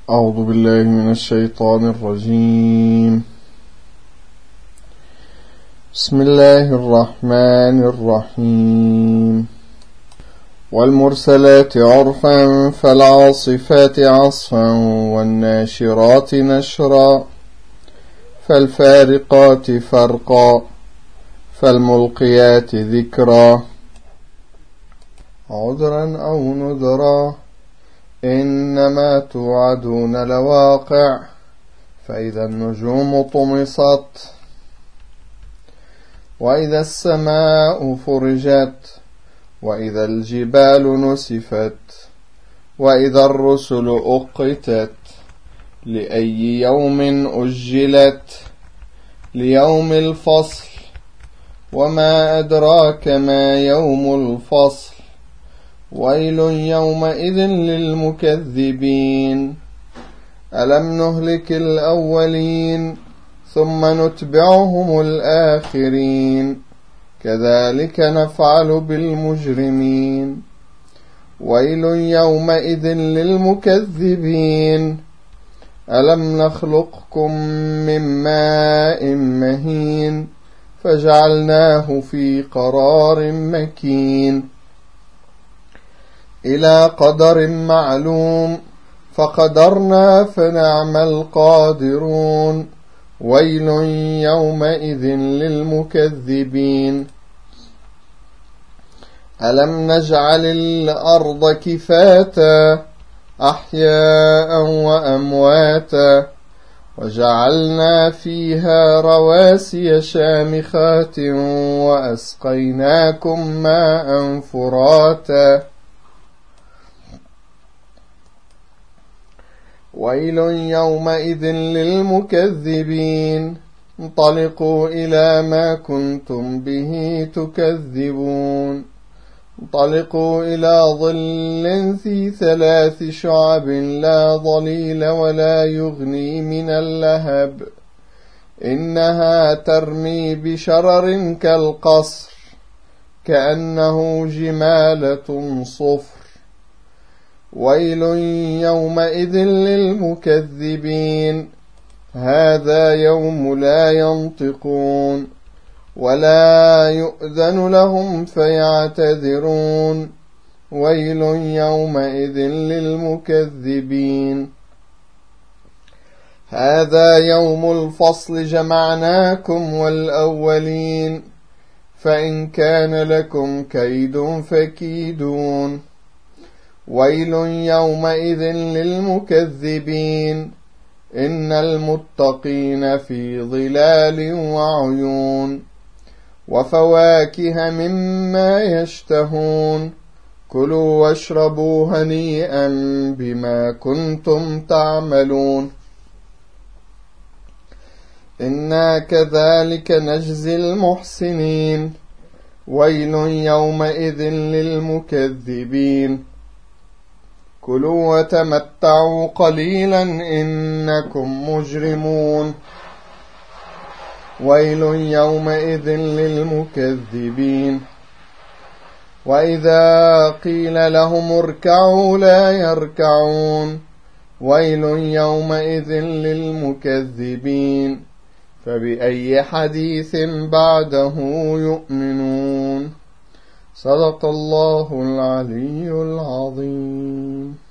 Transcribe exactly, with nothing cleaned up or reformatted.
أعوذ بالله من الشيطان الرجيم. بسم الله الرحمن الرحيم. والمرسلات عرفا فالعاصفات عصفا والناشرات نشرا فالفارقات فرقا فالملقيات ذكرا عذرا أو نذرا إنما توعدون لواقع فإذا النجوم طمست وإذا السماء فرجت وإذا الجبال نسفت وإذا الرسل أقتت لأي يوم أجلت ليوم الفصل وما أدراك ما يوم الفصل ويل يومئذ للمكذبين ألم نهلك الأولين ثم نتبعهم الآخرين كذلك نفعل بالمجرمين ويل يومئذ للمكذبين ألم نخلقكم من ماء مهين فجعلناه في قرار مكين إلى قدر معلوم فقدرنا فنعم القادرون ويل يومئذ للمكذبين ألم نجعل الأرض كفاتا أحياء وأمواتا وجعلنا فيها رواسي شامخات وأسقيناكم ماء فراتا ويل يومئذ للمكذبين انطلقوا إلى ما كنتم به تكذبون انطلقوا إلى ظل ذي ثلاث شعب لا ظليل ولا يغني من اللهب إنها ترمي بشرر كالقصر كأنه جمالة صفر ويل يومئذ للمكذبين هذا يوم لا ينطقون ولا يؤذن لهم فيعتذرون ويل يومئذ للمكذبين هذا يوم الفصل جمعناكم والأولين فإن كان لكم كيد فكيدون ويل يومئذ للمكذبين إن المتقين في ظلال وعيون وفواكه مما يشتهون كلوا واشربوا هنيئا بما كنتم تعملون إنا كذلك نجزي المحسنين ويل يومئذ للمكذبين كلوا وتمتعوا قليلا إنكم مجرمون ويل يومئذ للمكذبين وإذا قيل لهم اركعوا لا يركعون ويل يومئذ للمكذبين فبأي حديث بعده يؤمنون صدق الله العلي العظيم.